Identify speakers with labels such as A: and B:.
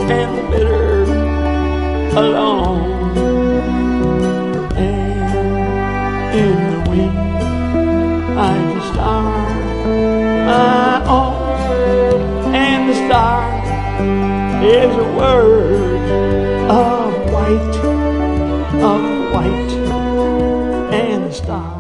A: and the bitter alone. And in the wind, I'm the star I own, and the star is a word of white, and the star